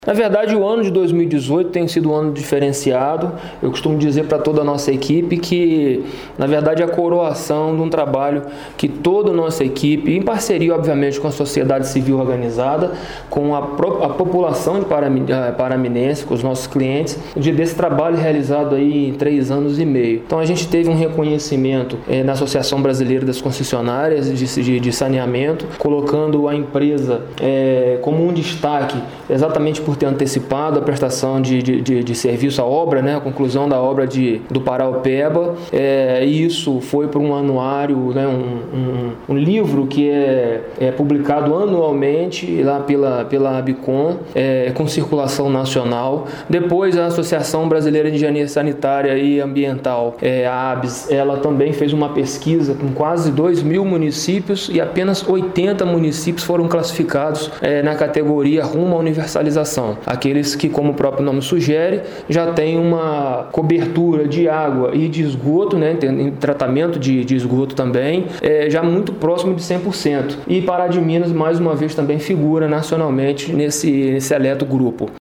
Na verdade, o ano de 2018 tem sido um ano diferenciado. Eu costumo dizer para toda a nossa equipe que, na verdade, é a coroação de um trabalho que toda a nossa equipe, em parceria, obviamente, com a sociedade civil organizada, com a população de Paraminense, com os nossos clientes, desse trabalho realizado aí em 3 anos e meio. Então, a gente teve um reconhecimento na Associação Brasileira das Concessionárias de Saneamento, colocando a empresa como um destaque, exatamente por ter antecipado a prestação de serviço à obra, a conclusão da obra do Paraopeba. Isso foi para um anuário, um livro que é publicado anualmente lá pela ABICOM, com circulação nacional. Depois, a Associação Brasileira de Engenharia Sanitária e Ambiental, a ABS, ela também fez uma pesquisa com quase 2.000 municípios e apenas 80 municípios foram classificados na categoria rumo à universalização. Aqueles que, como o próprio nome sugere, já têm uma cobertura de água e de esgoto, em tratamento de esgoto também, já muito próximo de 100%. E Pará de Minas, mais uma vez, também figura nacionalmente nesse seleto grupo.